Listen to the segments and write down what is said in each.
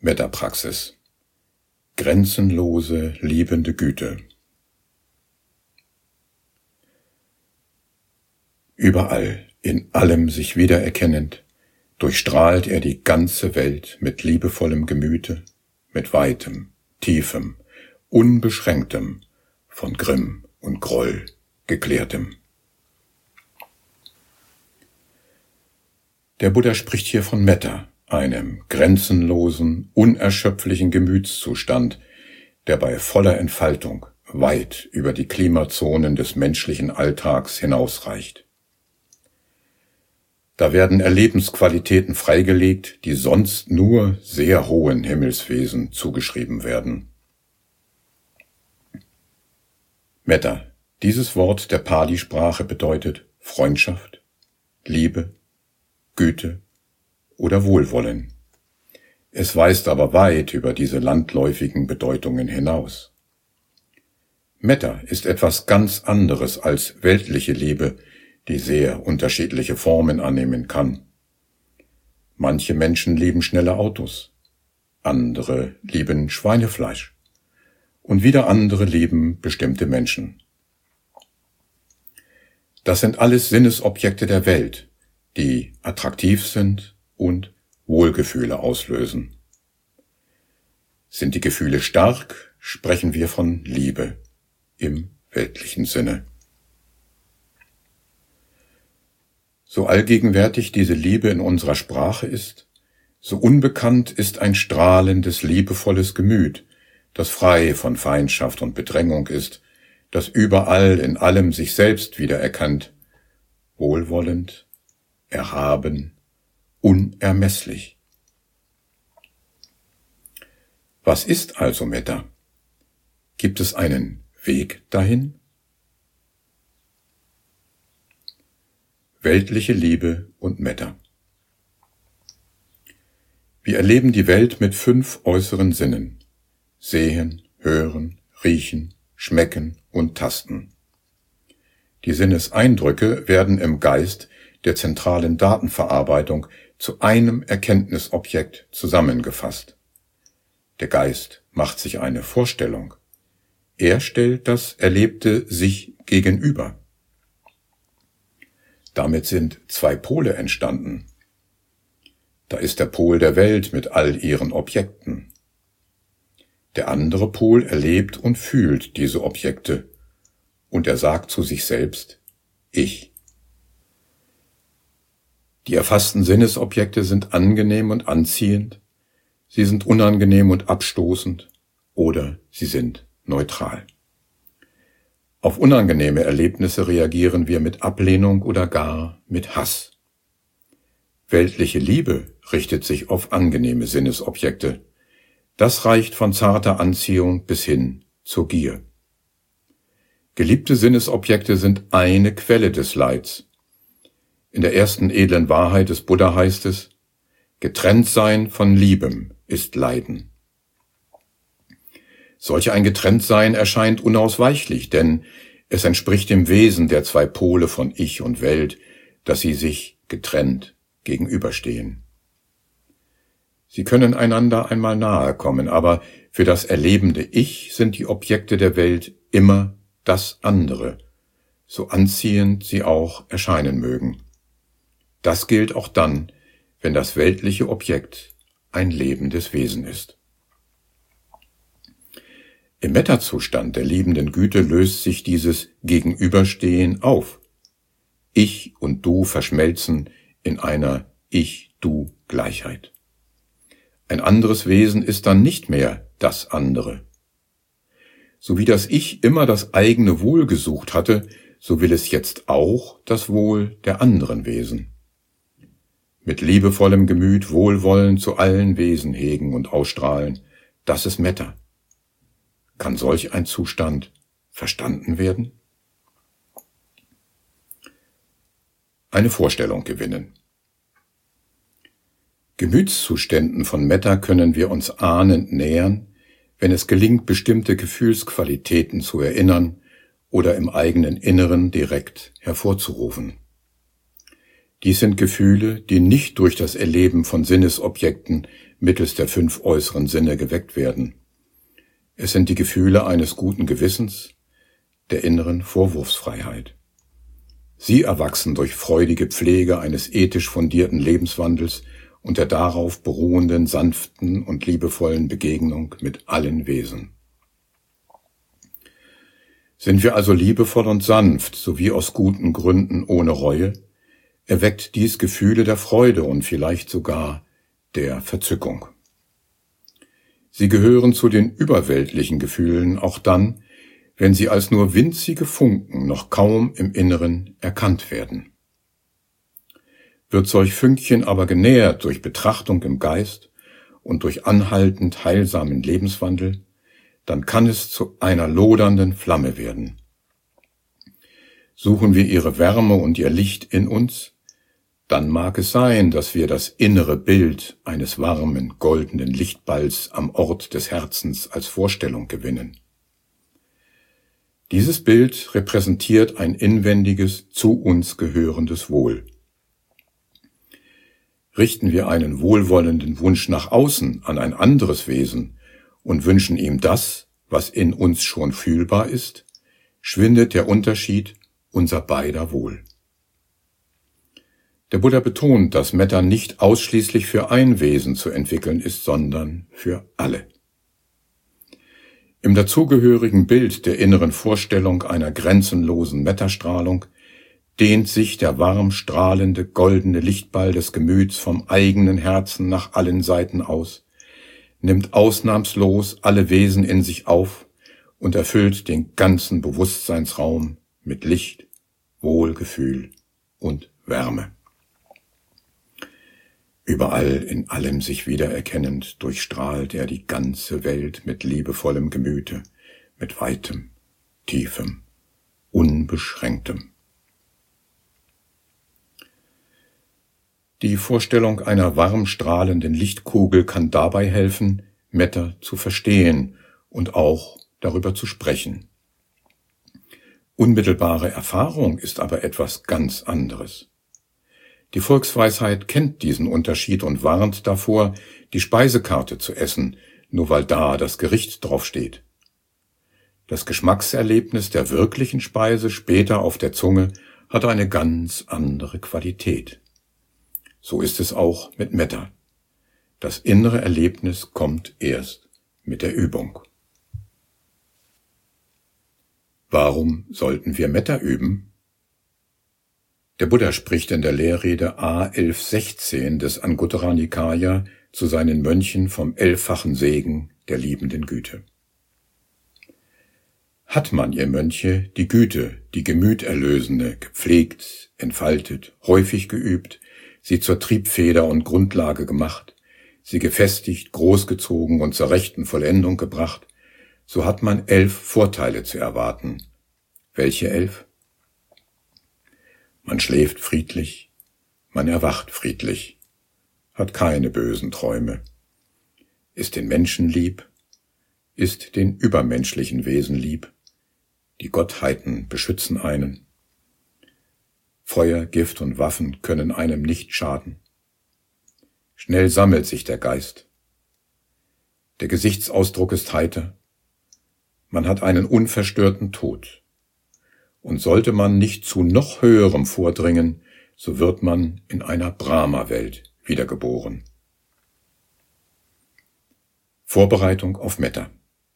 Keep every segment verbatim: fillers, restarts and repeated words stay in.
Metta-Praxis. Grenzenlose, liebende Güte. Überall, in allem sich wiedererkennend, durchstrahlt er die ganze Welt mit liebevollem Gemüte, mit weitem, tiefem, unbeschränktem, von Grimm und Groll geklärtem. Der Buddha spricht hier von Metta, einem grenzenlosen, unerschöpflichen Gemütszustand, der bei voller Entfaltung weit über die Klimazonen des menschlichen Alltags hinausreicht. Da werden Erlebensqualitäten freigelegt, die sonst nur sehr hohen Himmelswesen zugeschrieben werden. Metta, dieses Wort der Pali-Sprache bedeutet Freundschaft, Liebe, Güte oder Wohlwollen. Es weist aber weit über diese landläufigen Bedeutungen hinaus. Metta ist etwas ganz anderes als weltliche Liebe, die sehr unterschiedliche Formen annehmen kann. Manche Menschen lieben schnelle Autos, andere lieben Schweinefleisch und wieder andere lieben bestimmte Menschen. Das sind alles Sinnesobjekte der Welt, die attraktiv sind und Wohlgefühle auslösen. Sind die Gefühle stark, sprechen wir von Liebe im weltlichen Sinne. So allgegenwärtig diese Liebe in unserer Sprache ist, so unbekannt ist ein strahlendes, liebevolles Gemüt, das frei von Feindschaft und Bedrängung ist, das überall in allem sich selbst wiedererkannt, wohlwollend, erhaben, unermesslich. Was ist also Metta? Gibt es einen Weg dahin? Weltliche Liebe und Metta. Wir erleben die Welt mit fünf äußeren Sinnen: Sehen, Hören, Riechen, Schmecken und Tasten. Die Sinneseindrücke werden im Geist der zentralen Datenverarbeitung zu einem Erkenntnisobjekt zusammengefasst. Der Geist macht sich eine Vorstellung. Er stellt das Erlebte sich gegenüber. Damit sind zwei Pole entstanden. Da ist der Pol der Welt mit all ihren Objekten. Der andere Pol erlebt und fühlt diese Objekte, und er sagt zu sich selbst: Ich. Die erfassten Sinnesobjekte sind angenehm und anziehend, sie sind unangenehm und abstoßend, oder sie sind neutral. Auf unangenehme Erlebnisse reagieren wir mit Ablehnung oder gar mit Hass. Weltliche Liebe richtet sich auf angenehme Sinnesobjekte. Das reicht von zarter Anziehung bis hin zur Gier. Geliebte Sinnesobjekte sind eine Quelle des Leids. In der ersten edlen Wahrheit des Buddha heißt es: Getrennt sein von Liebem ist Leiden. Solch ein Getrenntsein erscheint unausweichlich, denn es entspricht dem Wesen der zwei Pole von Ich und Welt, dass sie sich getrennt gegenüberstehen. Sie können einander einmal nahe kommen, aber für das erlebende Ich sind die Objekte der Welt immer das andere, so anziehend sie auch erscheinen mögen. Das gilt auch dann, wenn das weltliche Objekt ein lebendes Wesen ist. Im Metta-Zustand der liebenden Güte löst sich dieses Gegenüberstehen auf. Ich und Du verschmelzen in einer Ich-Du-Gleichheit. Ein anderes Wesen ist dann nicht mehr das andere. So wie das Ich immer das eigene Wohl gesucht hatte, so will es jetzt auch das Wohl der anderen Wesen. Mit liebevollem Gemüt Wohlwollen zu allen Wesen hegen und ausstrahlen, das ist Metta. Kann solch ein Zustand verstanden werden? Eine Vorstellung gewinnen. Gemütszuständen von Metta können wir uns ahnend nähern, wenn es gelingt, bestimmte Gefühlsqualitäten zu erinnern oder im eigenen Inneren direkt hervorzurufen. Dies sind Gefühle, die nicht durch das Erleben von Sinnesobjekten mittels der fünf äußeren Sinne geweckt werden. Es sind die Gefühle eines guten Gewissens, der inneren Vorwurfsfreiheit. Sie erwachsen durch freudige Pflege eines ethisch fundierten Lebenswandels und der darauf beruhenden, sanften und liebevollen Begegnung mit allen Wesen. Sind wir also liebevoll und sanft, sowie aus guten Gründen ohne Reue, erweckt dies Gefühle der Freude und vielleicht sogar der Verzückung. Sie gehören zu den überweltlichen Gefühlen auch dann, wenn sie als nur winzige Funken noch kaum im Inneren erkannt werden. Wird solch Fünkchen aber genährt durch Betrachtung im Geist und durch anhaltend heilsamen Lebenswandel, dann kann es zu einer lodernden Flamme werden. Suchen wir ihre Wärme und ihr Licht in uns, dann mag es sein, dass wir das innere Bild eines warmen, goldenen Lichtballs am Ort des Herzens als Vorstellung gewinnen. Dieses Bild repräsentiert ein inwendiges, zu uns gehörendes Wohl. Richten wir einen wohlwollenden Wunsch nach außen an ein anderes Wesen und wünschen ihm das, was in uns schon fühlbar ist, schwindet der Unterschied unser beider Wohl. Der Buddha betont, dass Metta nicht ausschließlich für ein Wesen zu entwickeln ist, sondern für alle. Im dazugehörigen Bild der inneren Vorstellung einer grenzenlosen Mettastrahlung dehnt sich der warm strahlende goldene Lichtball des Gemüts vom eigenen Herzen nach allen Seiten aus, nimmt ausnahmslos alle Wesen in sich auf und erfüllt den ganzen Bewusstseinsraum mit Licht, Wohlgefühl und Wärme. Überall in allem sich wiedererkennend durchstrahlt er die ganze Welt mit liebevollem Gemüte, mit weitem, tiefem, unbeschränktem. Die Vorstellung einer warm strahlenden Lichtkugel kann dabei helfen, Metta zu verstehen und auch darüber zu sprechen. Unmittelbare Erfahrung ist aber etwas ganz anderes. Die Volksweisheit kennt diesen Unterschied und warnt davor, die Speisekarte zu essen, nur weil da das Gericht draufsteht. Das Geschmackserlebnis der wirklichen Speise später auf der Zunge hat eine ganz andere Qualität. So ist es auch mit Metta. Das innere Erlebnis kommt erst mit der Übung. Warum sollten wir Metta üben? Der Buddha spricht in der Lehrrede A elf sechzehn des Anguttara Nikaya zu seinen Mönchen vom elffachen Segen der liebenden Güte. Hat man, ihr Mönche, die Güte, die gemüterlösende, gepflegt, entfaltet, häufig geübt, sie zur Triebfeder und Grundlage gemacht, sie gefestigt, großgezogen und zur rechten Vollendung gebracht, so hat man elf Vorteile zu erwarten. Welche elf? Man schläft friedlich, man erwacht friedlich, hat keine bösen Träume, ist den Menschen lieb, ist den übermenschlichen Wesen lieb, die Gottheiten beschützen einen, Feuer, Gift und Waffen können einem nicht schaden. Schnell sammelt sich der Geist. Der Gesichtsausdruck ist heiter. Man hat einen unverstörten Tod. Und sollte man nicht zu noch Höherem vordringen, so wird man in einer Brahma-Welt wiedergeboren. Vorbereitung auf Metta.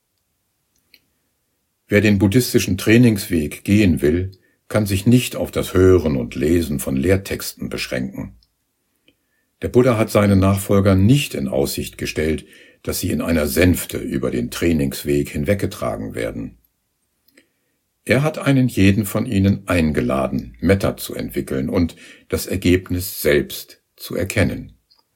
Wer den buddhistischen Trainingsweg gehen will, kann sich nicht auf das Hören und Lesen von Lehrtexten beschränken. Der Buddha hat seinen Nachfolgern nicht in Aussicht gestellt, dass sie in einer Sänfte über den Trainingsweg hinweggetragen werden. Er hat einen jeden von ihnen eingeladen, Metta zu entwickeln und das Ergebnis selbst zu erkennen.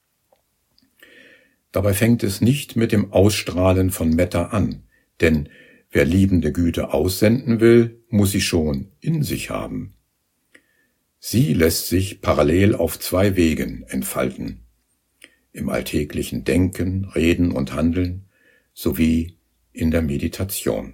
Dabei fängt es nicht mit dem Ausstrahlen von Metta an, denn wer liebende Güte aussenden will, muss sie schon in sich haben. Sie lässt sich parallel auf zwei Wegen entfalten: im alltäglichen Denken, Reden und Handeln sowie in der Meditation.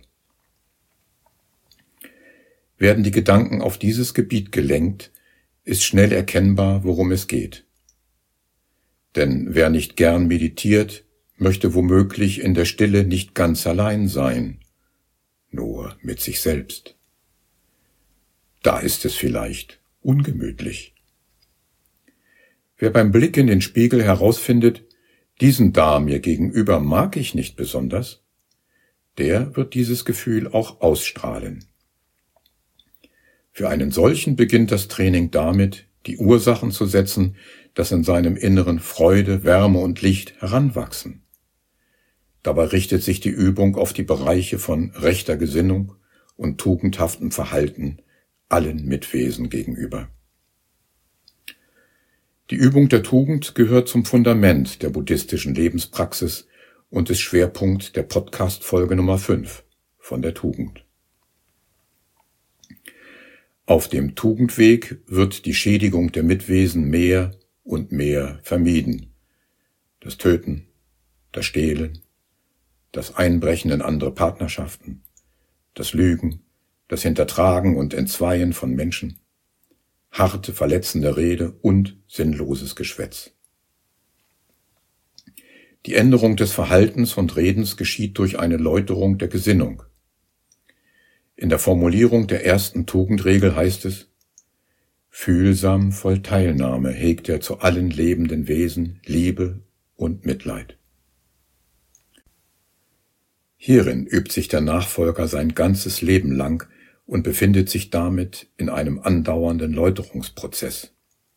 Werden die Gedanken auf dieses Gebiet gelenkt, ist schnell erkennbar, worum es geht. Denn wer nicht gern meditiert, möchte womöglich in der Stille nicht ganz allein sein, nur mit sich selbst. Da ist es vielleicht ungemütlich. Wer beim Blick in den Spiegel herausfindet, diesen da mir gegenüber mag ich nicht besonders, der wird dieses Gefühl auch ausstrahlen. Für einen solchen beginnt das Training damit, die Ursachen zu setzen, dass in seinem Inneren Freude, Wärme und Licht heranwachsen. Dabei richtet sich die Übung auf die Bereiche von rechter Gesinnung und tugendhaftem Verhalten allen Mitwesen gegenüber. Die Übung der Tugend gehört zum Fundament der buddhistischen Lebenspraxis und ist Schwerpunkt der Podcast-Folge Nummer fünf von der Tugend. Auf dem Tugendweg wird die Schädigung der Mitwesen mehr und mehr vermieden. Das Töten, das Stehlen, das Einbrechen in andere Partnerschaften, das Lügen, das Hintertragen und Entzweien von Menschen, harte, verletzende Rede und sinnloses Geschwätz. Die Änderung des Verhaltens und Redens geschieht durch eine Läuterung der Gesinnung. In der Formulierung der ersten Tugendregel heißt es: Fühlsam voll Teilnahme hegt er zu allen lebenden Wesen Liebe und Mitleid. Hierin übt sich der Nachfolger sein ganzes Leben lang und befindet sich damit in einem andauernden Läuterungsprozess.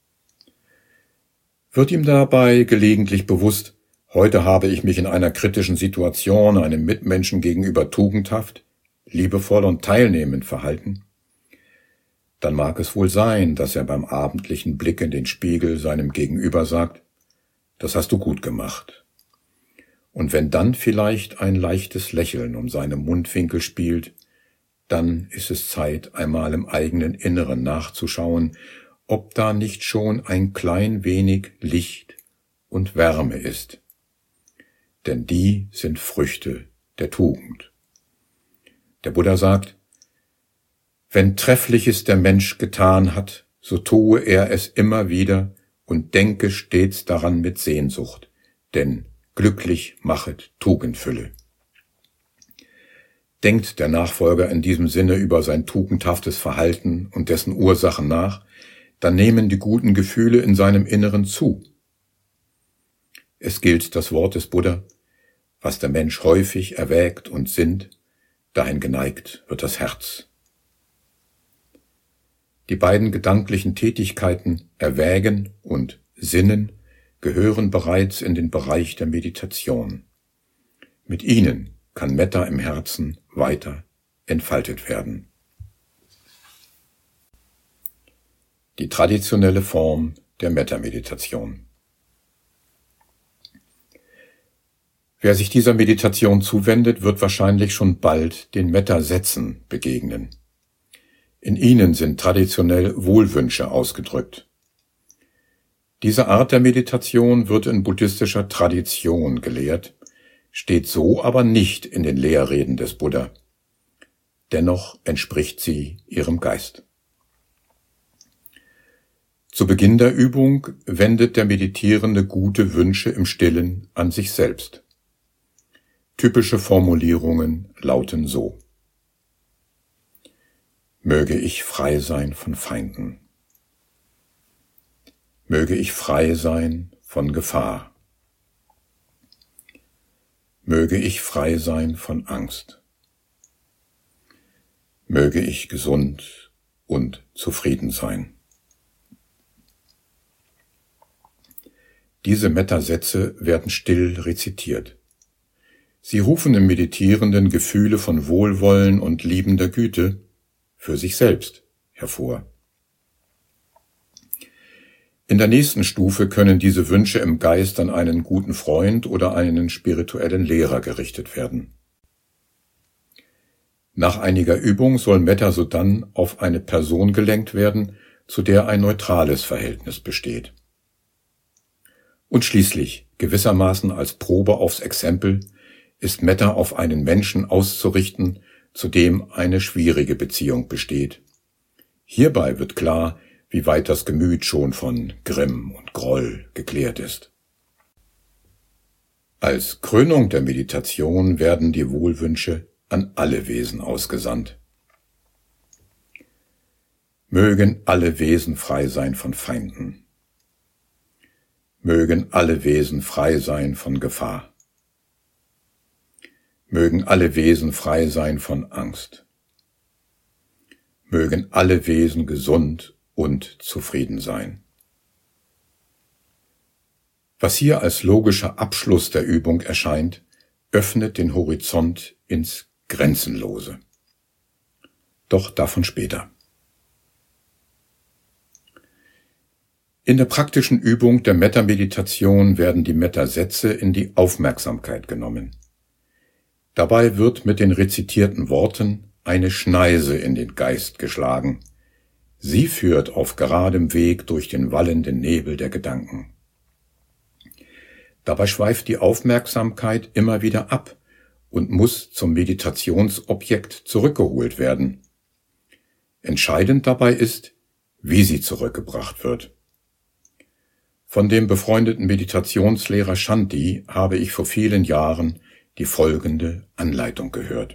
Wird ihm dabei gelegentlich bewusst, heute habe ich mich in einer kritischen Situation einem Mitmenschen gegenüber tugendhaft, liebevoll und teilnehmend verhalten, dann mag es wohl sein, dass er beim abendlichen Blick in den Spiegel seinem Gegenüber sagt: Das hast du gut gemacht. Und wenn dann vielleicht ein leichtes Lächeln um seine Mundwinkel spielt, dann ist es Zeit, einmal im eigenen Inneren nachzuschauen, ob da nicht schon ein klein wenig Licht und Wärme ist. Denn die sind Früchte der Tugend. Der Buddha sagt: Wenn Treffliches der Mensch getan hat, so tue er es immer wieder und denke stets daran mit Sehnsucht, denn glücklich machet Tugendfülle. Denkt der Nachfolger in diesem Sinne über sein tugendhaftes Verhalten und dessen Ursachen nach, dann nehmen die guten Gefühle in seinem Inneren zu. Es gilt das Wort des Buddha: Was der Mensch häufig erwägt und sinnt, dahin geneigt wird das Herz. Die beiden gedanklichen Tätigkeiten Erwägen und Sinnen gehören bereits in den Bereich der Meditation. Mit ihnen kann Metta im Herzen weiter entfaltet werden. Die traditionelle Form der Metta-Meditation. Wer sich dieser Meditation zuwendet, wird wahrscheinlich schon bald den Metta-Sätzen begegnen. In ihnen sind traditionell Wohlwünsche ausgedrückt. Diese Art der Meditation wird in buddhistischer Tradition gelehrt, steht so aber nicht in den Lehrreden des Buddha. Dennoch entspricht sie ihrem Geist. Zu Beginn der Übung wendet der Meditierende gute Wünsche im Stillen an sich selbst. Typische Formulierungen lauten so: Möge ich frei sein von Feinden. Möge ich frei sein von Gefahr. Möge ich frei sein von Angst. Möge ich gesund und zufrieden sein. Diese Metta-Sätze werden still rezitiert. Sie rufen im Meditierenden Gefühle von Wohlwollen und liebender Güte für sich selbst hervor. In der nächsten Stufe können diese Wünsche im Geist an einen guten Freund oder einen spirituellen Lehrer gerichtet werden. Nach einiger Übung soll Metta sodann auf eine Person gelenkt werden, zu der ein neutrales Verhältnis besteht. Und schließlich, gewissermaßen als Probe aufs Exempel, ist Metta auf einen Menschen auszurichten, zu dem eine schwierige Beziehung besteht. Hierbei wird klar, wie weit das Gemüt schon von Grimm und Groll geklärt ist. Als Krönung der Meditation werden die Wohlwünsche an alle Wesen ausgesandt. Mögen alle Wesen frei sein von Feinden. Mögen alle Wesen frei sein von Gefahr. Mögen alle Wesen frei sein von Angst. Mögen alle Wesen gesund und zufrieden sein. Was hier als logischer Abschluss der Übung erscheint, öffnet den Horizont ins Grenzenlose. Doch davon später. In der praktischen Übung der Metta-Meditation werden die Metta-Sätze in die Aufmerksamkeit genommen. Dabei wird mit den rezitierten Worten eine Schneise in den Geist geschlagen. Sie führt auf geradem Weg durch den wallenden Nebel der Gedanken. Dabei schweift die Aufmerksamkeit immer wieder ab und muss zum Meditationsobjekt zurückgeholt werden. Entscheidend dabei ist, wie sie zurückgebracht wird. Von dem befreundeten Meditationslehrer Shanti habe ich vor vielen Jahren die folgende Anleitung gehört.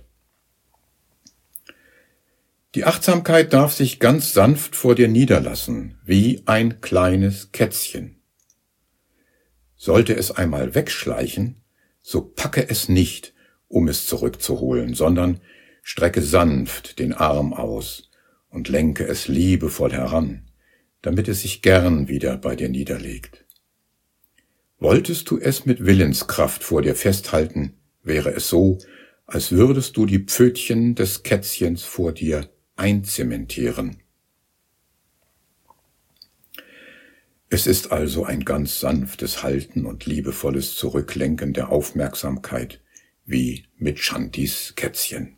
Die Achtsamkeit darf sich ganz sanft vor dir niederlassen, wie ein kleines Kätzchen. Sollte es einmal wegschleichen, so packe es nicht, um es zurückzuholen, sondern strecke sanft den Arm aus und lenke es liebevoll heran, damit es sich gern wieder bei dir niederlegt. Wolltest du es mit Willenskraft vor dir festhalten, wäre es so, als würdest du die Pfötchen des Kätzchens vor dir einzementieren. Es ist also ein ganz sanftes Halten und liebevolles Zurücklenken der Aufmerksamkeit, wie mit Shantis Kätzchen.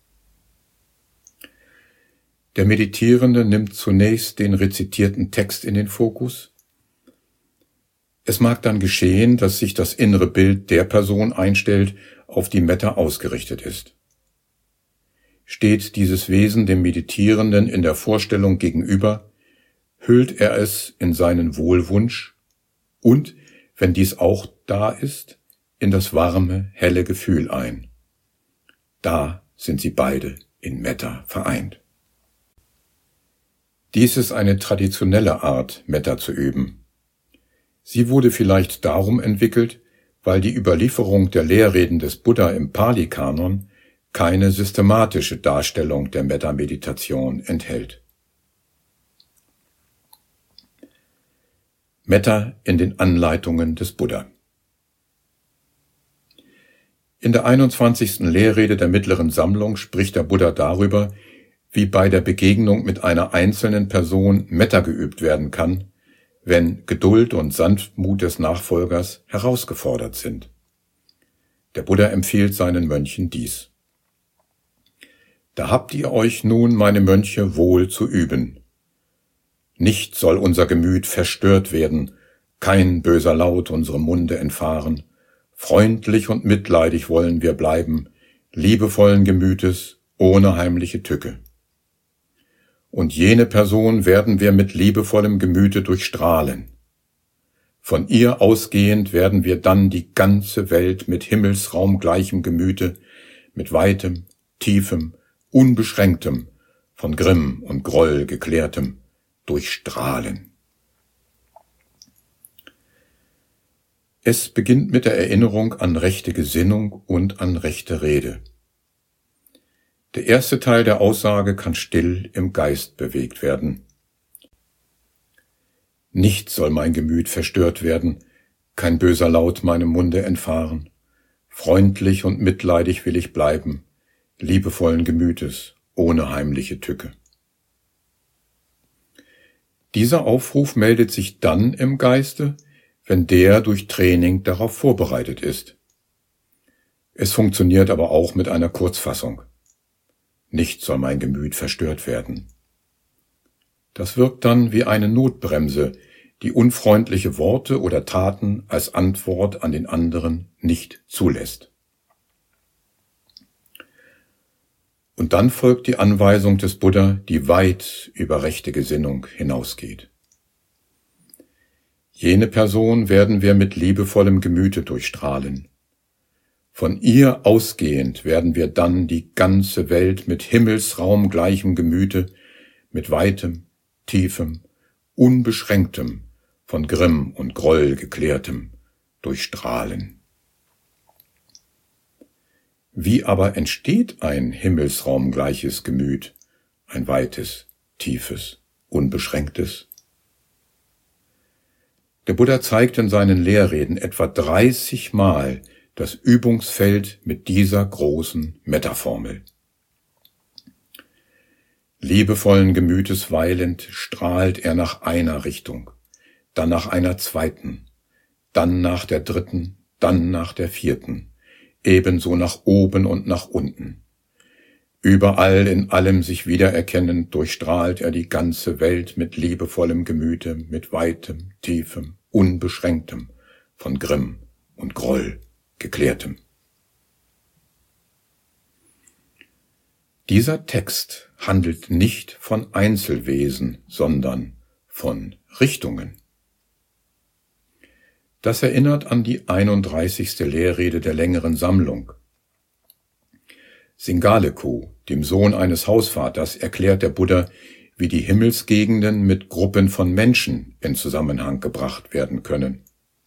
Der Meditierende nimmt zunächst den rezitierten Text in den Fokus. Es mag dann geschehen, dass sich das innere Bild der Person einstellt, auf die Metta ausgerichtet ist. Steht dieses Wesen dem Meditierenden in der Vorstellung gegenüber, hüllt er es in seinen Wohlwunsch und, wenn dies auch da ist, in das warme, helle Gefühl ein. Da sind sie beide in Metta vereint. Dies ist eine traditionelle Art, Metta zu üben. Sie wurde vielleicht darum entwickelt, weil die Überlieferung der Lehrreden des Buddha im Pali-Kanon keine systematische Darstellung der Metta-Meditation enthält. Metta in den Anleitungen des Buddha. In der einundzwanzigsten Lehrrede der mittleren Sammlung spricht der Buddha darüber, wie bei der Begegnung mit einer einzelnen Person Metta geübt werden kann, wenn Geduld und Sanftmut des Nachfolgers herausgefordert sind. Der Buddha empfiehlt seinen Mönchen dies. Da habt ihr euch nun, meine Mönche, wohl zu üben. Nicht soll unser Gemüt verstört werden, kein böser Laut unserem Munde entfahren, freundlich und mitleidig wollen wir bleiben, liebevollen Gemütes, ohne heimliche Tücke. Und jene Person werden wir mit liebevollem Gemüte durchstrahlen. Von ihr ausgehend werden wir dann die ganze Welt mit himmelsraumgleichem Gemüte, mit weitem, tiefem, unbeschränktem, von Grimm und Groll geklärtem, durchstrahlen. Es beginnt mit der Erinnerung an rechte Gesinnung und an rechte Rede. Der erste Teil der Aussage kann still im Geist bewegt werden. Nicht soll mein Gemüt verstört werden, kein böser Laut meinem Munde entfahren. Freundlich und mitleidig will ich bleiben, liebevollen Gemütes, ohne heimliche Tücke. Dieser Aufruf meldet sich dann im Geiste, wenn der durch Training darauf vorbereitet ist. Es funktioniert aber auch mit einer Kurzfassung. Nicht soll mein Gemüt verstört werden. Das wirkt dann wie eine Notbremse, die unfreundliche Worte oder Taten als Antwort an den anderen nicht zulässt. Und dann folgt die Anweisung des Buddha, die weit über rechte Gesinnung hinausgeht. Jene Person werden wir mit liebevollem Gemüte durchstrahlen, Von ihr ausgehend werden wir dann die ganze Welt mit himmelsraumgleichem Gemüte, mit weitem, tiefem, unbeschränktem, von Grimm und Groll geklärtem durchstrahlen. Wie aber entsteht ein himmelsraumgleiches Gemüt, ein weites, tiefes, unbeschränktes? Der Buddha zeigt in seinen Lehrreden etwa dreißig Mal das Übungsfeld mit dieser großen Metaformel. Liebevollen Gemütes weilend strahlt er nach einer Richtung, dann nach einer zweiten, dann nach der dritten, dann nach der vierten, ebenso nach oben und nach unten. Überall in allem sich wiedererkennend durchstrahlt er die ganze Welt mit liebevollem Gemüte, mit weitem, tiefem, unbeschränktem, von Grimm und Groll geklärtem. Dieser Text handelt nicht von Einzelwesen, sondern von Richtungen. Das erinnert an die einunddreißigste Lehrrede der längeren Sammlung. Singaleku, dem Sohn eines Hausvaters, erklärt der Buddha, wie die Himmelsgegenden mit Gruppen von Menschen in Zusammenhang gebracht werden können.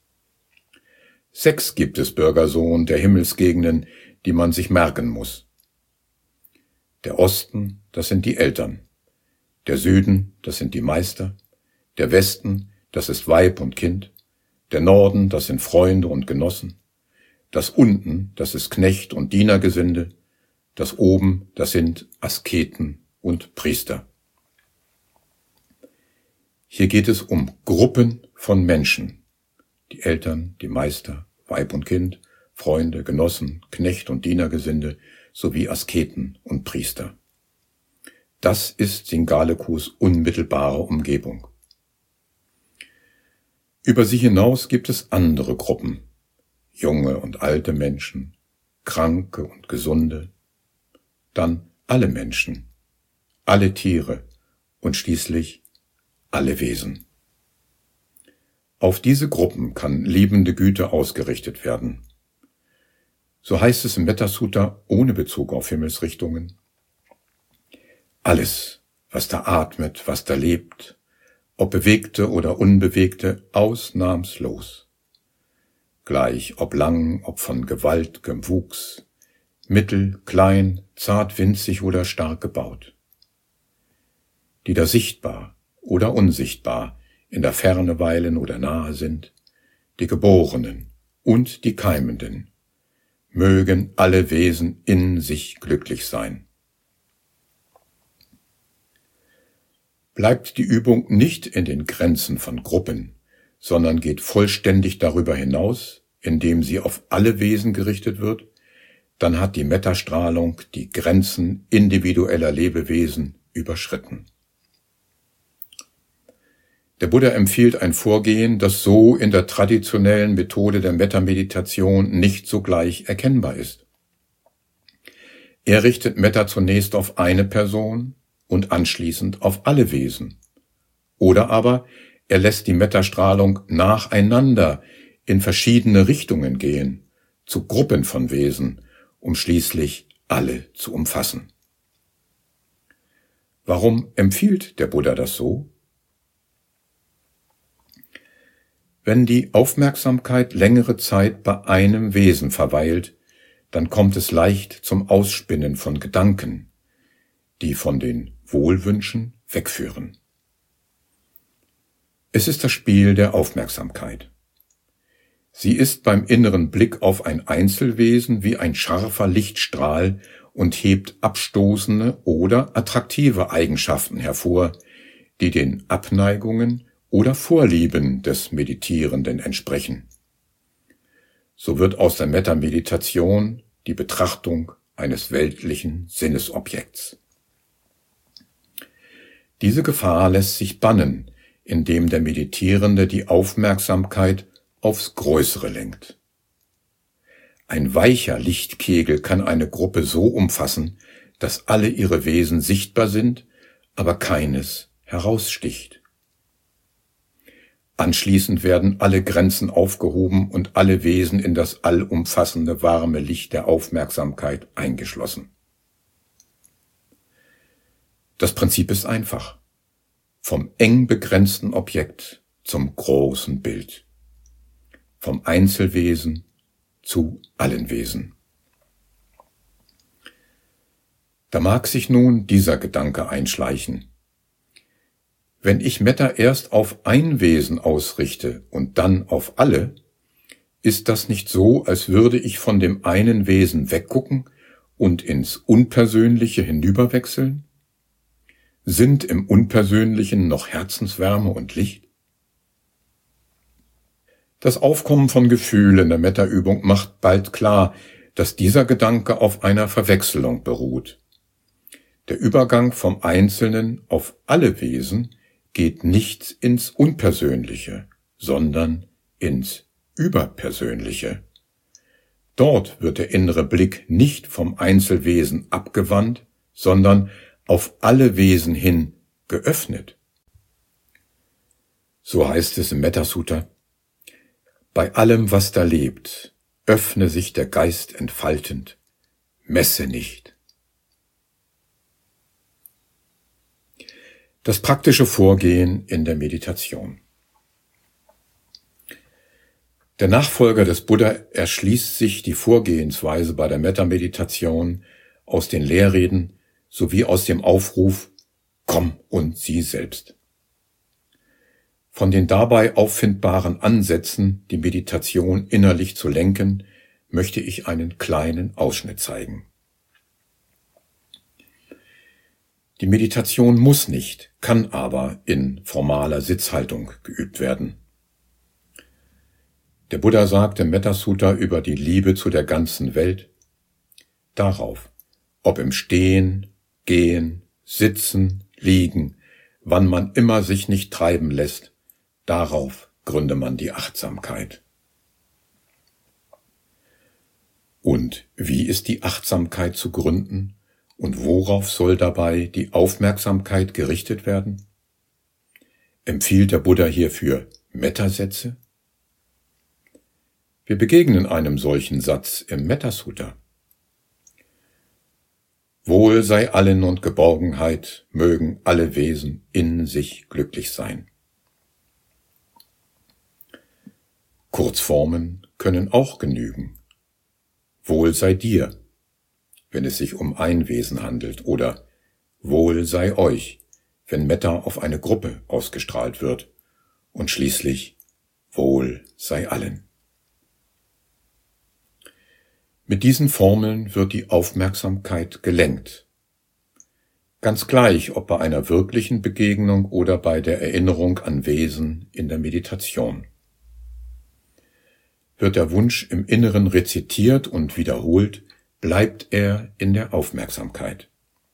Sechs gibt es, Bürgersohn, der Himmelsgegenden, die man sich merken muss. Der Osten, das sind die Eltern. Der Süden, das sind die Meister. Der Westen, das ist Weib und Kind. Der Norden, das sind Freunde und Genossen. Das Unten, das ist Knecht und Dienergesinde. Das Oben, das sind Asketen und Priester. Hier geht es um Gruppen von Menschen. Die Eltern, die Meister, Weib und Kind, Freunde, Genossen, Knecht und Dienergesinde sowie Asketen und Priester. Das ist Singalekus unmittelbare Umgebung. Über sie hinaus gibt es andere Gruppen, junge und alte Menschen, Kranke und Gesunde, dann alle Menschen, alle Tiere und schließlich alle Wesen. Auf diese Gruppen kann liebende Güte ausgerichtet werden. So heißt es im Metta-Sutta ohne Bezug auf Himmelsrichtungen. Alles, was da atmet, was da lebt, ob Bewegte oder Unbewegte, ausnahmslos. Gleich ob lang, ob von gewaltigem Wuchs, mittel, klein, zart, winzig oder stark gebaut. Die da sichtbar oder unsichtbar in der Ferne weilen oder nahe sind, die Geborenen und die Keimenden, mögen alle Wesen in sich glücklich sein. Bleibt die Übung nicht in den Grenzen von Gruppen, sondern geht vollständig darüber hinaus, indem sie auf alle Wesen gerichtet wird, dann hat die Metta-Strahlung die Grenzen individueller Lebewesen überschritten. Der Buddha empfiehlt ein Vorgehen, das so in der traditionellen Methode der Metta-Meditation nicht sogleich erkennbar ist. Er richtet Metta zunächst auf eine Person und anschließend auf alle Wesen. Oder aber er lässt die Metta-Strahlung nacheinander in verschiedene Richtungen gehen, zu Gruppen von Wesen, um schließlich alle zu umfassen. Warum empfiehlt der Buddha das so? Wenn die Aufmerksamkeit längere Zeit bei einem Wesen verweilt, dann kommt es leicht zum Ausspinnen von Gedanken, die von den Wohlwünschen wegführen. Es ist das Spiel der Aufmerksamkeit. Sie ist beim inneren Blick auf ein Einzelwesen wie ein scharfer Lichtstrahl und hebt abstoßende oder attraktive Eigenschaften hervor, die den Abneigungen oder Vorlieben des Meditierenden entsprechen. So wird aus der Metta-Meditation die Betrachtung eines weltlichen Sinnesobjekts. Diese Gefahr lässt sich bannen, indem der Meditierende die Aufmerksamkeit aufs Größere lenkt. Ein weicher Lichtkegel kann eine Gruppe so umfassen, dass alle ihre Wesen sichtbar sind, aber keines heraussticht. Anschließend werden alle Grenzen aufgehoben und alle Wesen in das allumfassende warme Licht der Aufmerksamkeit eingeschlossen. Das Prinzip ist einfach. Vom eng begrenzten Objekt zum großen Bild. Vom Einzelwesen zu allen Wesen. Da mag sich nun dieser Gedanke einschleichen. Wenn ich Metta erst auf ein Wesen ausrichte und dann auf alle, ist das nicht so, als würde ich von dem einen Wesen weggucken und ins Unpersönliche hinüberwechseln? Sind im Unpersönlichen noch Herzenswärme und Licht? Das Aufkommen von Gefühl in der Metta-Übung macht bald klar, dass dieser Gedanke auf einer Verwechslung beruht. Der Übergang vom Einzelnen auf alle Wesen geht nicht ins Unpersönliche, sondern ins Überpersönliche. Dort wird der innere Blick nicht vom Einzelwesen abgewandt, sondern auf alle Wesen hin geöffnet. So heißt es im Metta-Sutta: Bei allem, was da lebt, öffne sich der Geist entfaltend, messe nicht. Das praktische Vorgehen in der Meditation. Der Nachfolger des Buddha erschließt sich die Vorgehensweise bei der Metta-Meditation aus den Lehrreden sowie aus dem Aufruf »Komm und sieh selbst«. Von den dabei auffindbaren Ansätzen, die Meditation innerlich zu lenken, möchte ich einen kleinen Ausschnitt zeigen. Die Meditation muss nicht, kann aber in formaler Sitzhaltung geübt werden. Der Buddha sagt im Metta-Sutta über die Liebe zu der ganzen Welt: Darauf, ob im Stehen, Gehen, Sitzen, Liegen, wann man immer sich nicht treiben lässt, darauf gründe man die Achtsamkeit. Und wie ist die Achtsamkeit zu gründen? Und worauf soll dabei die Aufmerksamkeit gerichtet werden? Empfiehlt der Buddha hierfür Metta-Sätze? Wir begegnen einem solchen Satz im Metta-Sutta. Wohl sei allen und Geborgenheit, mögen alle Wesen in sich glücklich sein. Kurzformen können auch genügen. Wohl sei dir, wenn es sich um ein Wesen handelt, oder Wohl sei euch, wenn Metta auf eine Gruppe ausgestrahlt wird, und schließlich Wohl sei allen. Mit diesen Formeln wird die Aufmerksamkeit gelenkt. Ganz gleich, ob bei einer wirklichen Begegnung oder bei der Erinnerung an Wesen in der Meditation. Wird der Wunsch im Inneren rezitiert und wiederholt, bleibt er in der Aufmerksamkeit.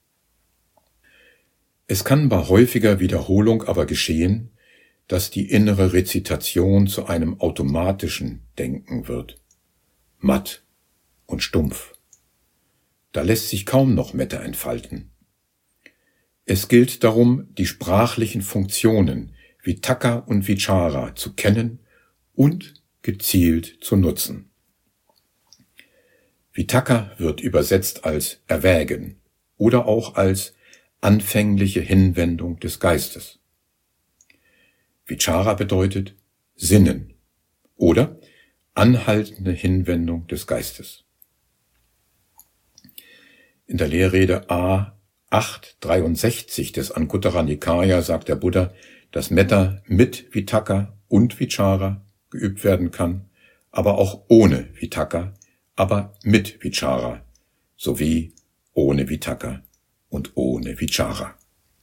Es kann bei häufiger Wiederholung aber geschehen, dass die innere Rezitation zu einem automatischen Denken wird, matt und stumpf. Da lässt sich kaum noch Metta entfalten. Es gilt darum, die sprachlichen Funktionen Vitakka und Vichara zu kennen und gezielt zu nutzen. Vitakka wird übersetzt als Erwägen oder auch als anfängliche Hinwendung des Geistes. Vichara bedeutet Sinnen oder anhaltende Hinwendung des Geistes. In der Lehrrede A acht dreiundsechzig des Anguttara Nikaya sagt der Buddha, dass Metta mit Vitakka und Vichara geübt werden kann, aber auch ohne Vitakka, aber mit Vichara, sowie ohne Vitakka und ohne Vichara.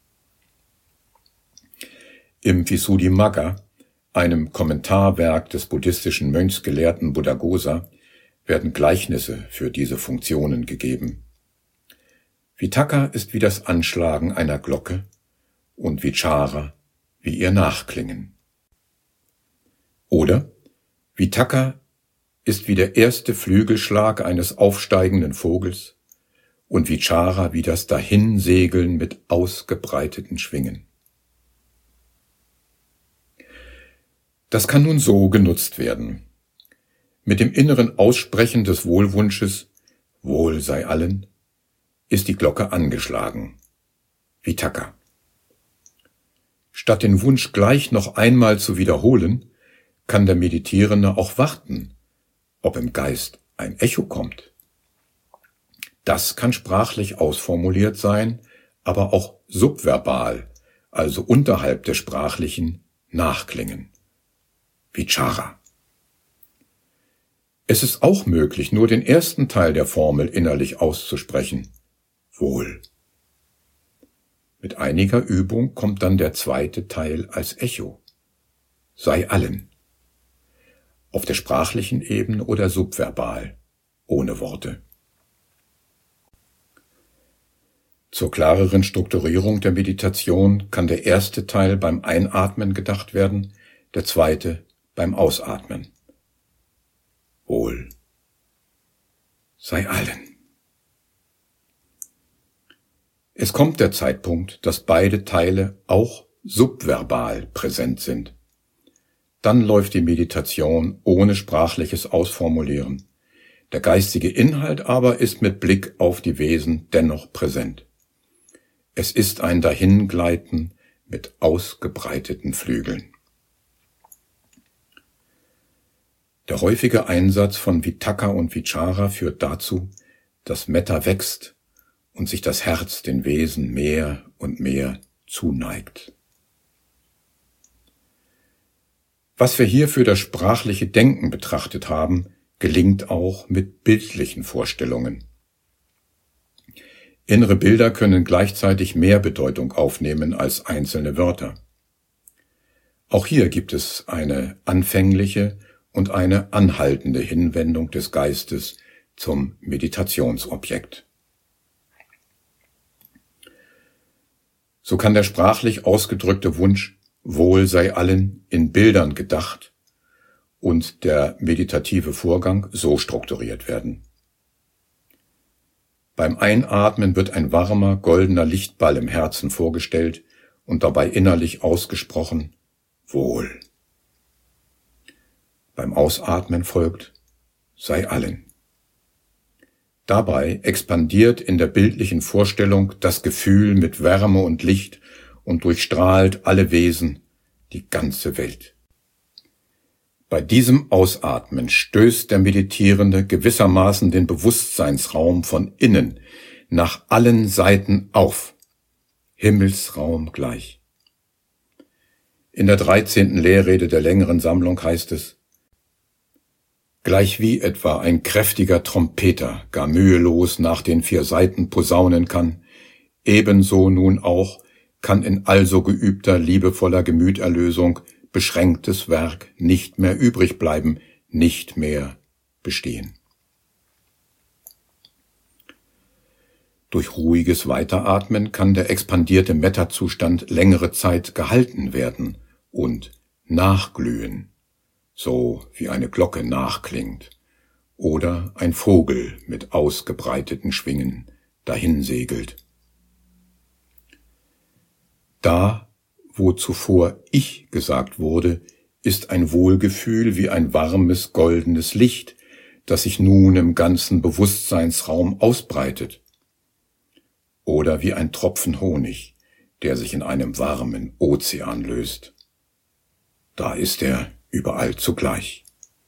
Im Visuddhimagga, einem Kommentarwerk des buddhistischen Mönchsgelehrten Buddhaghosa, werden Gleichnisse für diese Funktionen gegeben. Vitakka ist wie das Anschlagen einer Glocke und Vichara wie ihr Nachklingen. Oder Vitakka ist wie der erste Flügelschlag eines aufsteigenden Vogels und Vichara wie das Dahinsegeln mit ausgebreiteten Schwingen. Das kann nun so genutzt werden. Mit dem inneren Aussprechen des Wohlwunsches, Wohl sei allen, ist die Glocke angeschlagen. Vitakka. Statt den Wunsch gleich noch einmal zu wiederholen, kann der Meditierende auch warten, ob im Geist ein Echo kommt. Das kann sprachlich ausformuliert sein, aber auch subverbal, also unterhalb des Sprachlichen, nachklingen. Vichara. Es ist auch möglich, nur den ersten Teil der Formel innerlich auszusprechen. Wohl. Mit einiger Übung kommt dann der zweite Teil als Echo. Sei allen. Auf der sprachlichen Ebene oder subverbal, ohne Worte. Zur klareren Strukturierung der Meditation kann der erste Teil beim Einatmen gedacht werden, der zweite beim Ausatmen. Wohl sei allen. Es kommt der Zeitpunkt, dass beide Teile auch subverbal präsent sind. Dann läuft die Meditation ohne sprachliches Ausformulieren. Der geistige Inhalt aber ist mit Blick auf die Wesen dennoch präsent. Es ist ein Dahingleiten mit ausgebreiteten Flügeln. Der häufige Einsatz von Vitakka und Vichara führt dazu, dass Metta wächst und sich das Herz den Wesen mehr und mehr zuneigt. Was wir hier für das sprachliche Denken betrachtet haben, gelingt auch mit bildlichen Vorstellungen. Innere Bilder können gleichzeitig mehr Bedeutung aufnehmen als einzelne Wörter. Auch hier gibt es eine anfängliche und eine anhaltende Hinwendung des Geistes zum Meditationsobjekt. So kann der sprachlich ausgedrückte Wunsch Wohl sei allen in Bildern gedacht und der meditative Vorgang so strukturiert werden. Beim Einatmen wird ein warmer, goldener Lichtball im Herzen vorgestellt und dabei innerlich ausgesprochen Wohl. Beim Ausatmen folgt sei allen. Dabei expandiert in der bildlichen Vorstellung das Gefühl mit Wärme und Licht und durchstrahlt alle Wesen, die ganze Welt. Bei diesem Ausatmen stößt der Meditierende gewissermaßen den Bewusstseinsraum von innen nach allen Seiten auf, Himmelsraum gleich. In der dreizehnten Lehrrede der längeren Sammlung heißt es: Gleichwie etwa ein kräftiger Trompeter gar mühelos nach den vier Seiten posaunen kann, ebenso nun auch kann in also geübter, liebevoller Gemüterlösung beschränktes Werk nicht mehr übrig bleiben, nicht mehr bestehen. Durch ruhiges Weiteratmen kann der expandierte Metta-Zustand längere Zeit gehalten werden und nachglühen, so wie eine Glocke nachklingt oder ein Vogel mit ausgebreiteten Schwingen dahinsegelt. Da, wo zuvor Ich gesagt wurde, ist ein Wohlgefühl wie ein warmes, goldenes Licht, das sich nun im ganzen Bewusstseinsraum ausbreitet. Oder wie ein Tropfen Honig, der sich in einem warmen Ozean löst. Da ist er überall zugleich.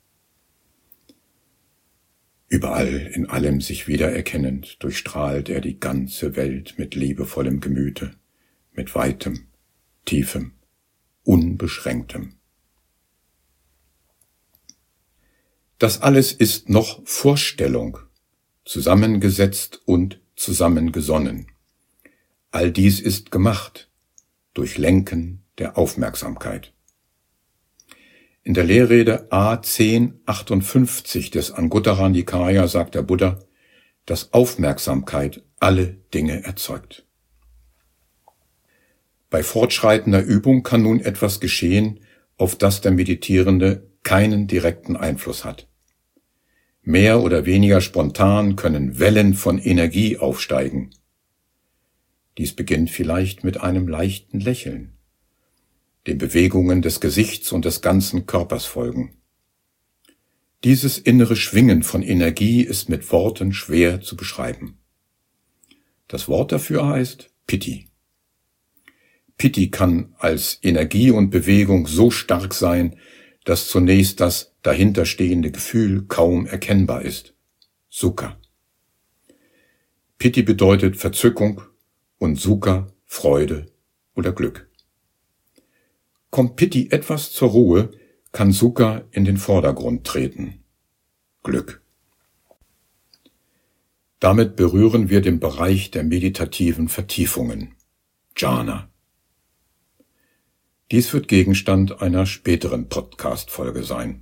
Überall in allem sich wiedererkennend durchstrahlt er die ganze Welt mit liebevollem Gemüte, mit weitem, tiefem, unbeschränktem. Das alles ist noch Vorstellung, zusammengesetzt und zusammengesonnen. All dies ist gemacht durch Lenken der Aufmerksamkeit. In der Lehrrede A zehn achtundfünfzig des Anguttara Nikaya sagt der Buddha, dass Aufmerksamkeit alle Dinge erzeugt. Bei fortschreitender Übung kann nun etwas geschehen, auf das der Meditierende keinen direkten Einfluss hat. Mehr oder weniger spontan können Wellen von Energie aufsteigen. Dies beginnt vielleicht mit einem leichten Lächeln. den Bewegungen des Gesichts und des ganzen Körpers folgen. Dieses innere Schwingen von Energie ist mit Worten schwer zu beschreiben. Das Wort dafür heißt Piti. Piti kann als Energie und Bewegung so stark sein, dass zunächst das dahinterstehende Gefühl kaum erkennbar ist. Sukha. Piti bedeutet Verzückung und Sukha Freude oder Glück. Kommt Piti etwas zur Ruhe, kann Sukha in den Vordergrund treten. Glück. Damit berühren wir den Bereich der meditativen Vertiefungen. Jhana. Dies wird Gegenstand einer späteren Podcast-Folge sein.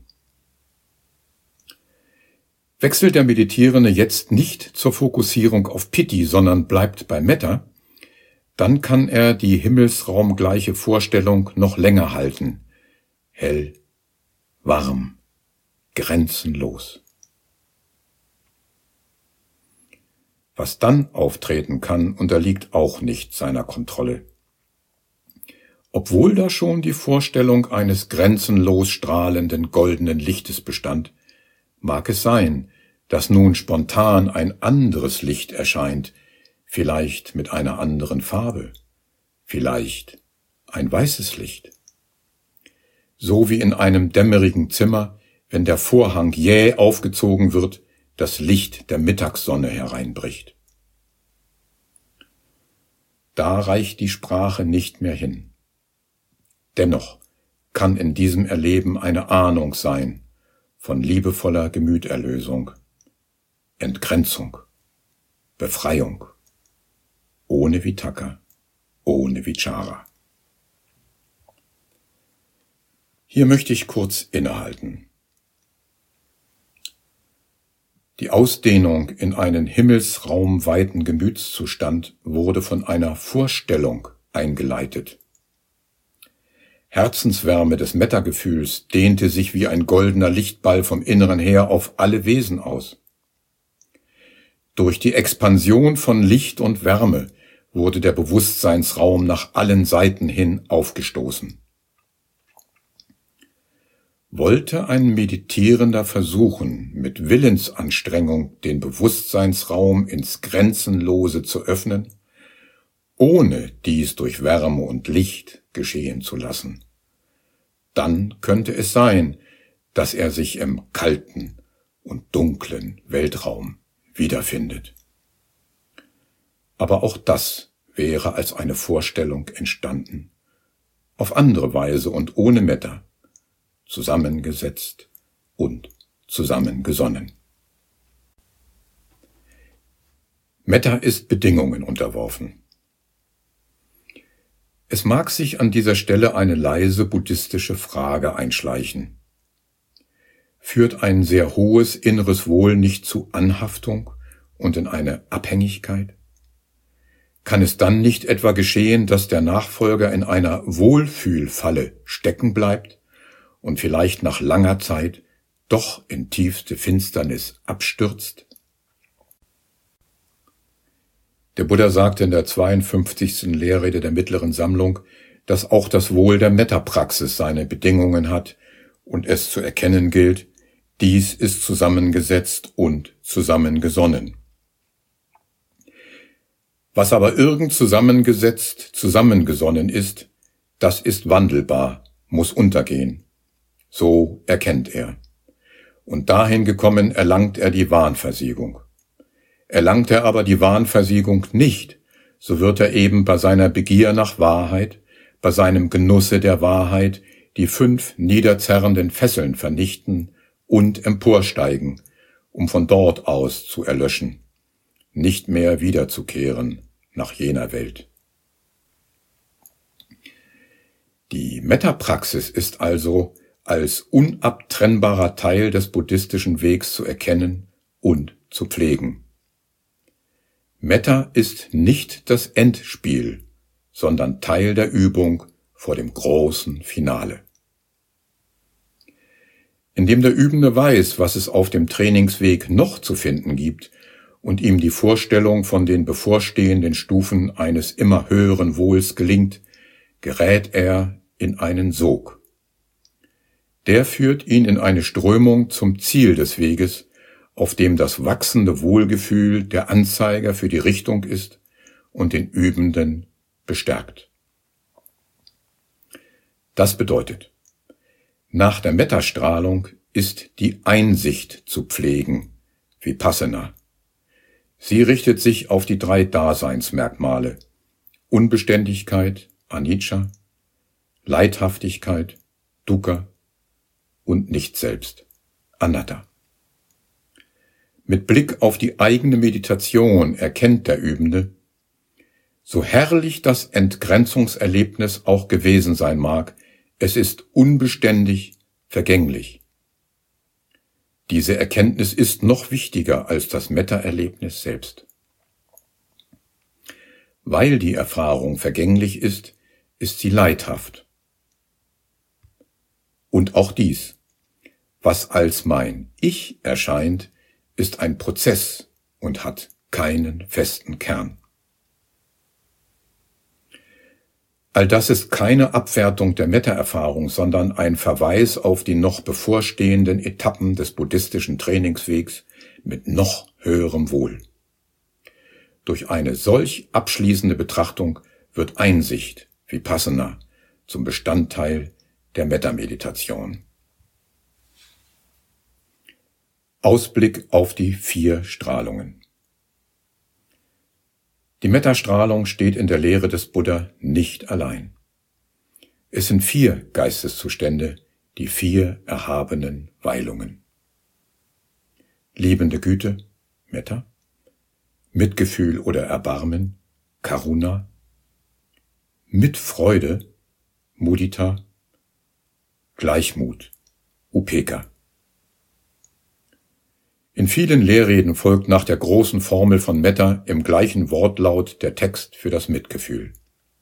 Wechselt der Meditierende jetzt nicht zur Fokussierung auf Piti, sondern bleibt bei Metta, dann kann er die himmelsraumgleiche Vorstellung noch länger halten. Hell, warm, grenzenlos. Was dann auftreten kann, unterliegt auch nicht seiner Kontrolle. Obwohl da schon die Vorstellung eines grenzenlos strahlenden goldenen Lichtes bestand, mag es sein, dass nun spontan ein anderes Licht erscheint, vielleicht mit einer anderen Farbe, vielleicht ein weißes Licht. So wie in einem dämmerigen Zimmer, wenn der Vorhang jäh aufgezogen wird, das Licht der Mittagssonne hereinbricht. Da reicht die Sprache nicht mehr hin. Dennoch kann in diesem Erleben eine Ahnung sein von liebevoller Gemüterlösung, Entgrenzung, Befreiung, ohne Vitaka, ohne Vichara. Hier möchte ich kurz innehalten. Die Ausdehnung in einen himmelsraumweiten Gemütszustand wurde von einer Vorstellung eingeleitet. Herzenswärme des Metta-Gefühls dehnte sich wie ein goldener Lichtball vom Inneren her auf alle Wesen aus. Durch die Expansion von Licht und Wärme wurde der Bewusstseinsraum nach allen Seiten hin aufgestoßen. Wollte ein Meditierender versuchen, mit Willensanstrengung den Bewusstseinsraum ins Grenzenlose zu öffnen, ohne dies durch Wärme und Licht geschehen zu lassen, dann könnte es sein, dass er sich im kalten und dunklen Weltraum wiederfindet. Aber auch das wäre als eine Vorstellung entstanden, auf andere Weise und ohne Metta, zusammengesetzt und zusammengesonnen. Metta ist Bedingungen unterworfen. Es mag sich an dieser Stelle eine leise buddhistische Frage einschleichen. Führt ein sehr hohes inneres Wohl nicht zu Anhaftung und in eine Abhängigkeit? Kann es dann nicht etwa geschehen, dass der Nachfolger in einer Wohlfühlfalle stecken bleibt und vielleicht nach langer Zeit doch in tiefste Finsternis abstürzt? Der Buddha sagte in der zweiundfünfzigsten Lehrrede der mittleren Sammlung, dass auch das Wohl der Metta-Praxis seine Bedingungen hat und es zu erkennen gilt, dies ist zusammengesetzt und zusammengesonnen. Was aber irgend zusammengesetzt, zusammengesonnen ist, das ist wandelbar, muss untergehen. So erkennt er. Und dahin gekommen erlangt er die Wahnversiegung. Erlangt er aber die Wahnversiegung nicht, so wird er eben bei seiner Begier nach Wahrheit, bei seinem Genusse der Wahrheit die fünf niederzerrenden Fesseln vernichten und emporsteigen, um von dort aus zu erlöschen, nicht mehr wiederzukehren nach jener Welt. Die Metta-Praxis ist also als unabtrennbarer Teil des buddhistischen Wegs zu erkennen und zu pflegen. Metta ist nicht das Endspiel, sondern Teil der Übung vor dem großen Finale. Indem der Übende weiß, was es auf dem Trainingsweg noch zu finden gibt und ihm die Vorstellung von den bevorstehenden Stufen eines immer höheren Wohls gelingt, gerät er in einen Sog. Der führt ihn in eine Strömung zum Ziel des Weges, auf dem das wachsende Wohlgefühl der Anzeiger für die Richtung ist und den Übenden bestärkt. Das bedeutet, nach der Metta-Strahlung ist die Einsicht zu pflegen, Vipassana. Sie richtet sich auf die drei Daseinsmerkmale: Unbeständigkeit, Anicca, Leidhaftigkeit, Dukkha und Nicht-Selbst, Anatta. Mit Blick auf die eigene Meditation erkennt der Übende, so herrlich das Entgrenzungserlebnis auch gewesen sein mag, es ist unbeständig, vergänglich. Diese Erkenntnis ist noch wichtiger als das Metta-Erlebnis selbst. Weil die Erfahrung vergänglich ist, ist sie leidhaft. Und auch dies, was als mein Ich erscheint, ist ein Prozess und hat keinen festen Kern. All das ist keine Abwertung der Metta-Erfahrung, sondern ein Verweis auf die noch bevorstehenden Etappen des buddhistischen Trainingswegs mit noch höherem Wohl. Durch eine solch abschließende Betrachtung wird Einsicht, Vipassana, zum Bestandteil der Metta-Meditation. Ausblick auf die vier Strahlungen. Die Metta-Strahlung steht in der Lehre des Buddha nicht allein. Es sind vier Geisteszustände, die vier erhabenen Weilungen. Liebende Güte, Metta, Mitgefühl oder Erbarmen, Karuna, Mitfreude, Mudita, Gleichmut, Upekkha. In vielen Lehrreden folgt nach der großen Formel von Metta im gleichen Wortlaut der Text für das Mitgefühl.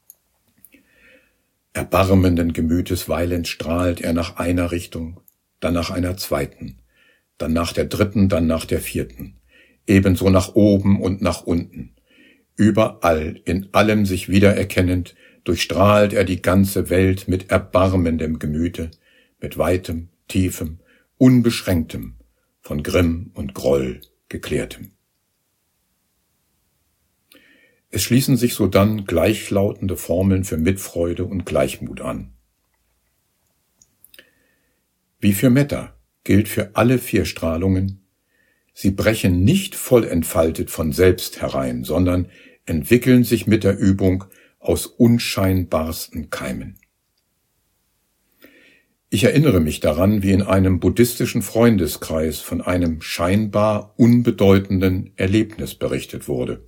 Erbarmenden Gemütes weilend strahlt er nach einer Richtung, dann nach einer zweiten, dann nach der dritten, dann nach der vierten, ebenso nach oben und nach unten. Überall, in allem sich wiedererkennend, durchstrahlt er die ganze Welt mit erbarmendem Gemüte, mit weitem, tiefem, unbeschränktem, von Grimm und Groll geklärtem. Es schließen sich sodann gleichlautende Formeln für Mitfreude und Gleichmut an. Wie für Metta gilt für alle vier Strahlungen, sie brechen nicht voll entfaltet von selbst herein, sondern entwickeln sich mit der Übung aus unscheinbarsten Keimen. Ich erinnere mich daran, wie in einem buddhistischen Freundeskreis von einem scheinbar unbedeutenden Erlebnis berichtet wurde.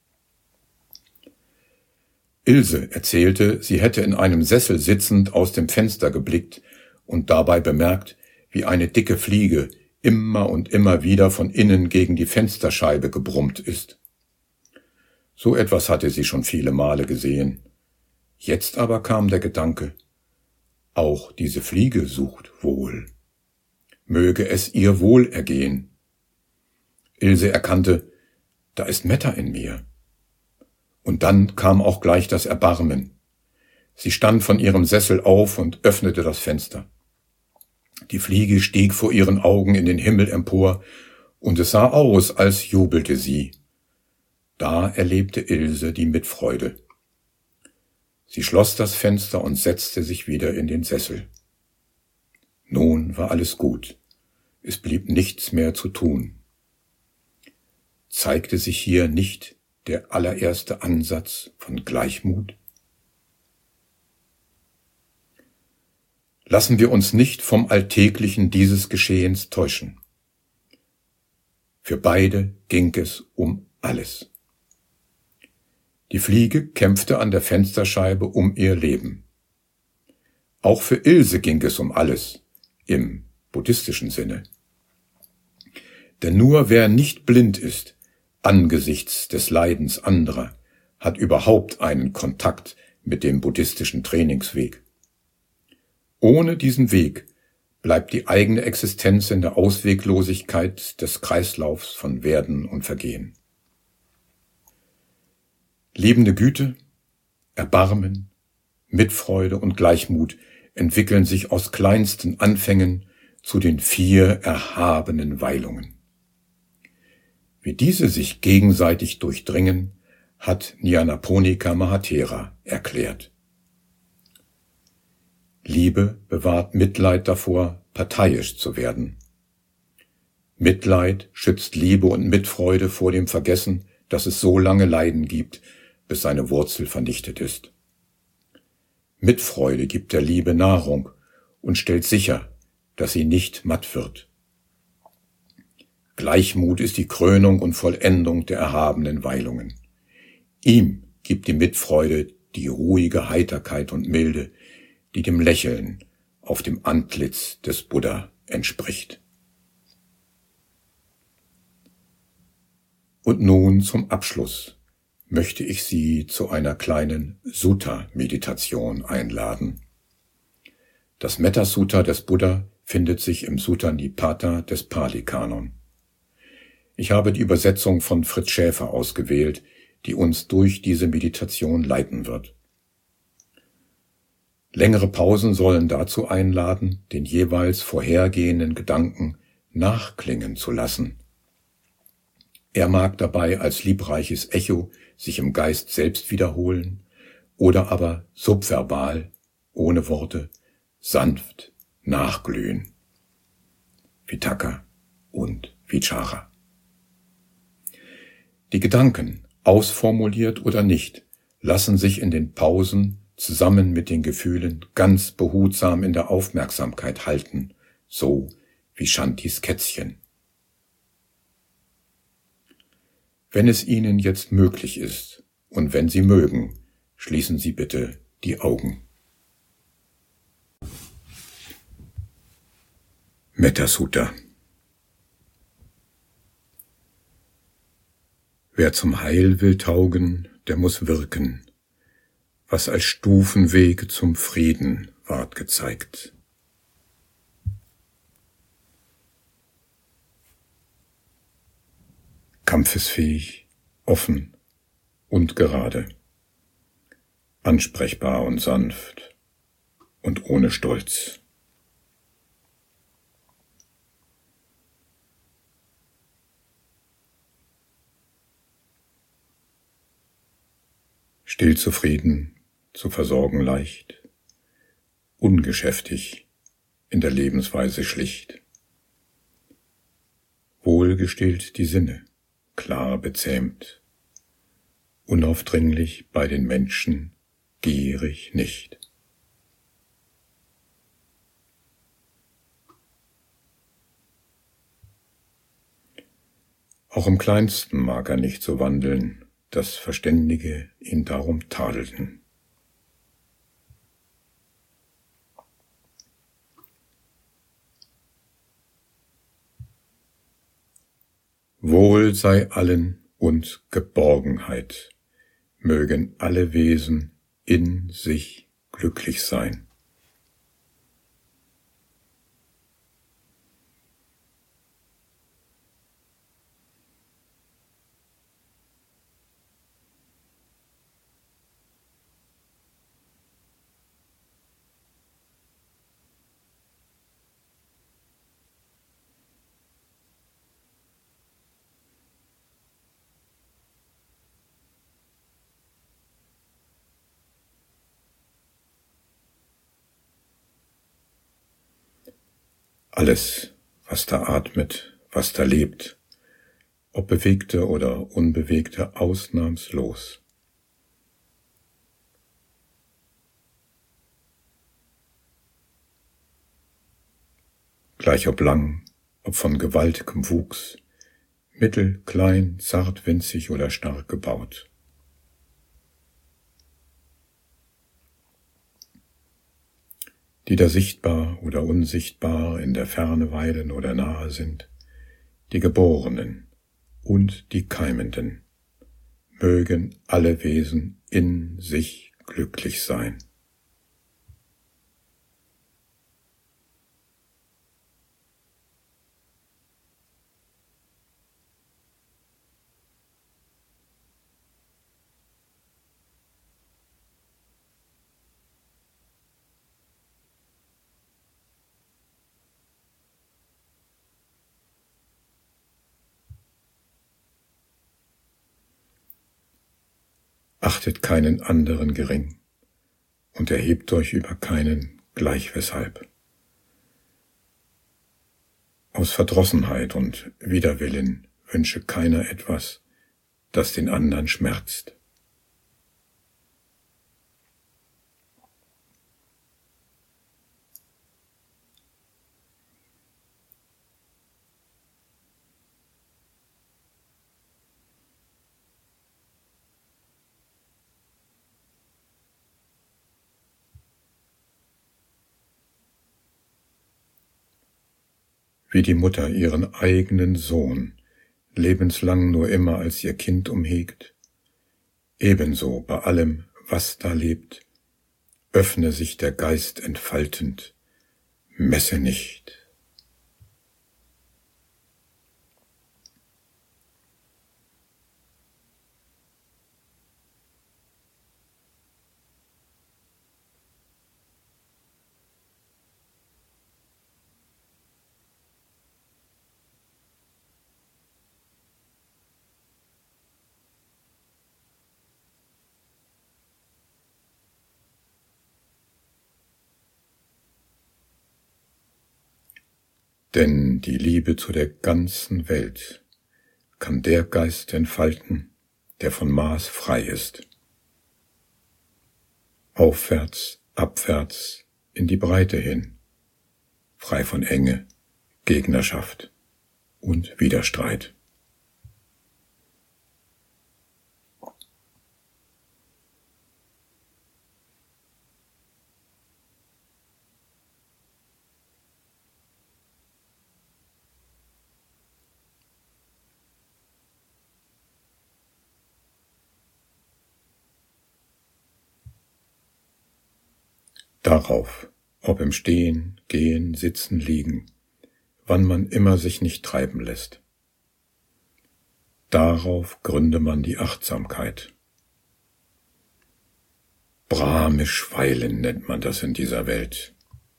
Ilse erzählte, sie hätte in einem Sessel sitzend aus dem Fenster geblickt und dabei bemerkt, wie eine dicke Fliege immer und immer wieder von innen gegen die Fensterscheibe gebrummt ist. So etwas hatte sie schon viele Male gesehen. Jetzt aber kam der Gedanke, auch diese Fliege sucht Wohl. Möge es ihr wohl ergehen. Ilse erkannte, da ist Metta in mir. Und dann kam auch gleich das Erbarmen. Sie stand von ihrem Sessel auf und öffnete das Fenster. Die Fliege stieg vor ihren Augen in den Himmel empor, und es sah aus, als jubelte sie. Da erlebte Ilse die Mitfreude. Sie schloss das Fenster und setzte sich wieder in den Sessel. Nun war alles gut. Es blieb nichts mehr zu tun. Zeigte sich hier nicht der allererste Ansatz von Gleichmut? Lassen wir uns nicht vom Alltäglichen dieses Geschehens täuschen. Für beide ging es um alles. Die Fliege kämpfte an der Fensterscheibe um ihr Leben. Auch für Ilse ging es um alles, im buddhistischen Sinne. Denn nur wer nicht blind ist, angesichts des Leidens anderer, hat überhaupt einen Kontakt mit dem buddhistischen Trainingsweg. Ohne diesen Weg bleibt die eigene Existenz in der Ausweglosigkeit des Kreislaufs von Werden und Vergehen. Liebende Güte, Erbarmen, Mitfreude und Gleichmut entwickeln sich aus kleinsten Anfängen zu den vier erhabenen Weilungen. Wie diese sich gegenseitig durchdringen, hat Nyanaponika Mahatera erklärt. Liebe bewahrt Mitleid davor, parteiisch zu werden. Mitleid schützt Liebe und Mitfreude vor dem Vergessen, dass es so lange Leiden gibt, bis seine Wurzel vernichtet ist. Mitfreude gibt der Liebe Nahrung und stellt sicher, dass sie nicht matt wird. Gleichmut ist die Krönung und Vollendung der erhabenen Weilungen. Ihm gibt die Mitfreude die ruhige Heiterkeit und Milde, die dem Lächeln auf dem Antlitz des Buddha entspricht. Und nun zum Abschluss möchte ich Sie zu einer kleinen Sutta-Meditation einladen. Das Metta-Sutta des Buddha findet sich im Sutta Nipata des Pali-Kanon. Ich habe die Übersetzung von Fritz Schäfer ausgewählt, die uns durch diese Meditation leiten wird. Längere Pausen sollen dazu einladen, den jeweils vorhergehenden Gedanken nachklingen zu lassen. Er mag dabei als liebreiches Echo sich im Geist selbst wiederholen oder aber subverbal, ohne Worte, sanft nachglühen. Vitakka und Vichara. Die Gedanken, ausformuliert oder nicht, lassen sich in den Pausen zusammen mit den Gefühlen ganz behutsam in der Aufmerksamkeit halten, so wie Shantis Kätzchen. Wenn es Ihnen jetzt möglich ist und wenn Sie mögen, schließen Sie bitte die Augen. Metta-Sutta. Wer zum Heil will taugen, der muss wirken, was als Stufenwege zum Frieden ward gezeigt. Kampfesfähig, offen und gerade, ansprechbar und sanft und ohne Stolz. Still zufrieden, zu versorgen leicht, ungeschäftig, in der Lebensweise schlicht. Wohlgestillt die Sinne, klar bezähmt, unaufdringlich bei den Menschen, gierig nicht. Auch im Kleinsten mag er nicht so wandeln, dass Verständige ihn darum tadelten. Wohl sei allen und Geborgenheit, mögen alle Wesen in sich glücklich sein. Alles, was da atmet, was da lebt, ob bewegte oder unbewegte, ausnahmslos. Gleich ob lang, ob von gewaltigem Wuchs, mittel, klein, zart, winzig oder stark gebaut. Die da sichtbar oder unsichtbar in der Ferne weilen oder nahe sind, die Geborenen und die Keimenden, mögen alle Wesen in sich glücklich sein. achtet keinen anderen gering und erhebt euch über keinen gleich weshalb. Aus Verdrossenheit und Widerwillen wünsche keiner etwas, das den anderen schmerzt. Wie die Mutter ihren eigenen Sohn lebenslang nur immer als ihr Kind umhegt, ebenso bei allem, was da lebt, öffne sich der Geist entfaltend, messe nicht. Denn die Liebe zu der ganzen Welt kann der Geist entfalten, der von Maß frei ist. Aufwärts, abwärts, in die Breite hin, frei von Enge, Gegnerschaft und Widerstreit. Darauf, ob im Stehen, Gehen, Sitzen, Liegen, wann man immer sich nicht treiben lässt. Darauf gründe man die Achtsamkeit. Brahmisch weilen nennt man das in dieser Welt.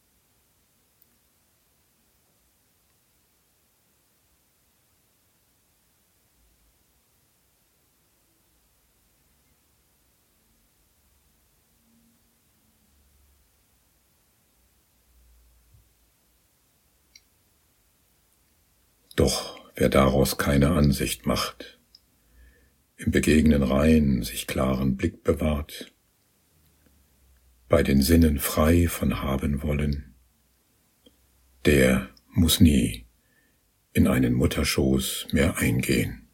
Doch wer daraus keine Ansicht macht, im Begegnen rein sich klaren Blick bewahrt, bei den Sinnen frei von haben wollen, der muss nie in einen Mutterschoß mehr eingehen.